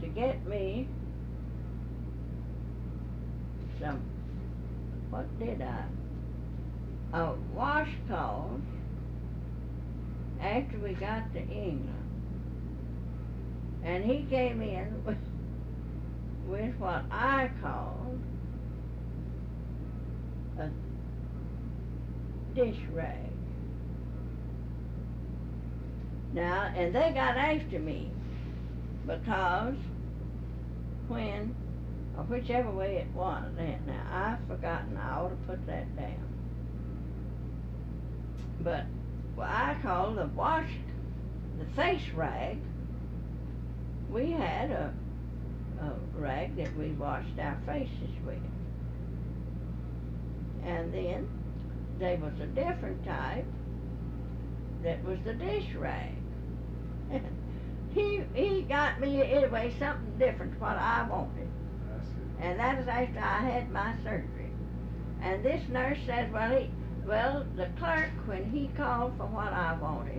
to get me some, what did I? Washcloths after we got to England. And he came in with what I called a dish rag. Now, and they got after me because when, or whichever way it was, now I've forgotten, I ought to put that down. But what I call the face rag, we had a rag that we washed our faces with. And then there was a different type that was the dish rag. He got me anyway something different what I wanted. And that is after I had my surgery. And this nurse says, well, the clerk, when he called for what I wanted,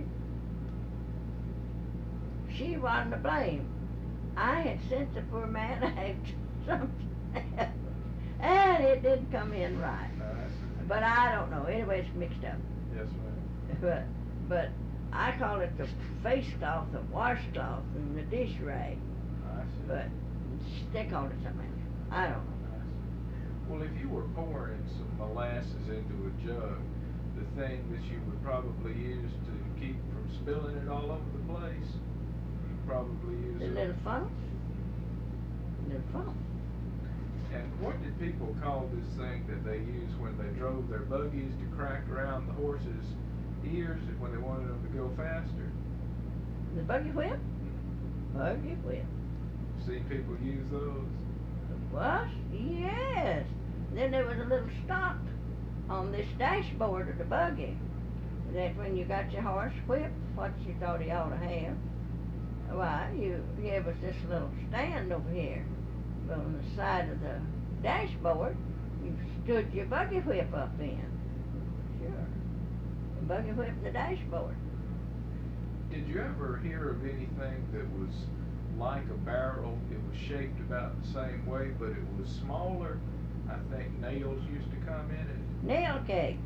she wasn't to blame. I had sent the poor man after something else, and it didn't come in right. But I don't know. Anyway, it's mixed up. Yes, ma'am. But I call it the face cloth, the washcloth, and the dish rag. But they called it something else. I don't know. Well, if you were pouring some molasses into a jug, the thing that you would probably use to keep from spilling it all over the place, you probably use the little funnel. Little funnel. And what did people call this thing that they used when they drove their buggies to crack around the horses' ears when they wanted them to go faster? The buggy whip? Buggy whip. See people use those? What? Yes. Then there was a little stop on this dashboard of the buggy that when you got your horse whipped, what you thought he ought to have, why, here was this little stand over here on the side of the dashboard. You stood your buggy whip up in. Sure. The buggy whip and the dashboard. Did you ever hear of anything that was like a barrel? It was shaped about the same way, but it was smaller. I think nails used to come in it. Nail keg.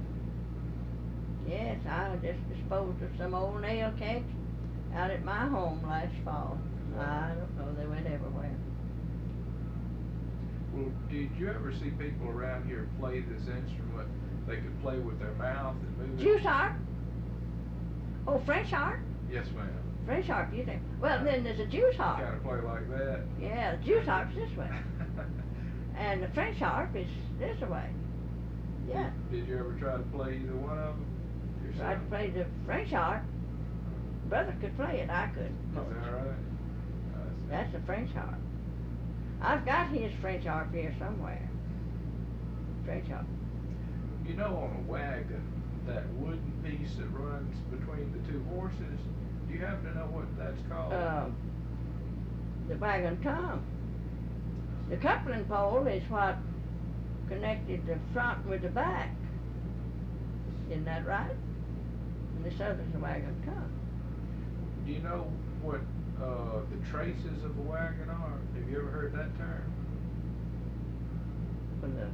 Yes, I just disposed of some old nail kegs out at my home last fall. I don't know, they went everywhere. Well, did you ever see people around here play this instrument? They could play with their mouth and move it. Juice harp? Oh, French harp? Yes, ma'am. French harp, you think? Well, then there's a juice harp. Kind of play like that. Yeah, the juice harp's this way. And the French harp is this way. Yeah. Did you ever try to play either one of them yourself? Tried to play the French harp. Brother could play it, I couldn't. Is that right? That's the French harp. I've got his French harp here somewhere. French harp. You know, on a wagon, that wooden piece that runs between the two horses, do you happen to know what that's called? The wagon tongue. The coupling pole is what connected the front with the back. Isn't that right? And this other's the wagon tongue. Do you know what the traces of a wagon are? Have you ever heard that term? For the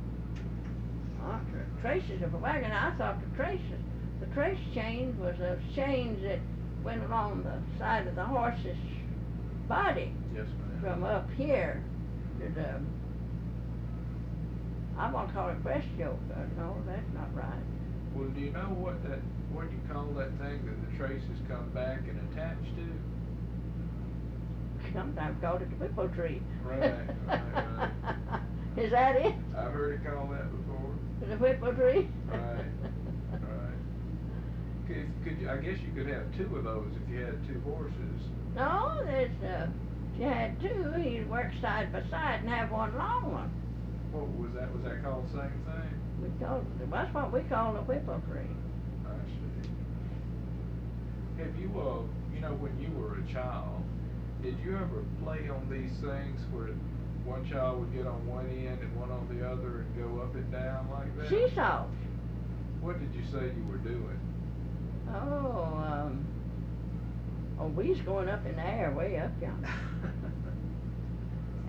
traces of a wagon, I thought the trace chain was those chains that went along the side of the horse's body. Yes, ma'am. From up here to the, I want to call it breast yoke. No, that's not right. Well, do you know what you call that thing that the traces come back and attach to? Sometimes called it the whipple tree. Right. Is that it? I've heard it called that before. The whipple tree? Right. Could you, I guess you could have two of those if you had two horses. No, if you had two, you'd work side by side and have one long one. What was that? Was that called the same thing? That's what we call the whipple tree. I see. Have you, you know, when you were a child, did you ever play on these things where one child would get on one end and one on the other and go up and down like that? Seesaws. What did you say you were doing? Oh, we was going up in the air, way up yonder.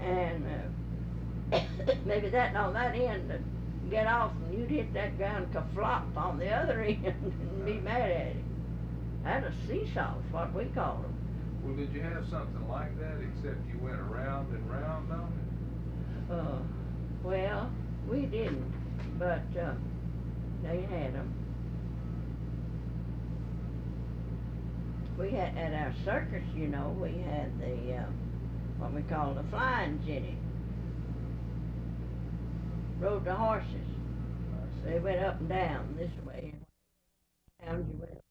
and maybe that on that end would get off and you'd hit that ground ka-flop on the other end and be mad at it. That's a seesaw is what we call them. Well, did you have something like that except you went around and round on it? Well, we didn't, but they had them. We had, at our circus, you know, we had the, what we call the flying jenny. Rode the horses. They went up and down this way. Down you went.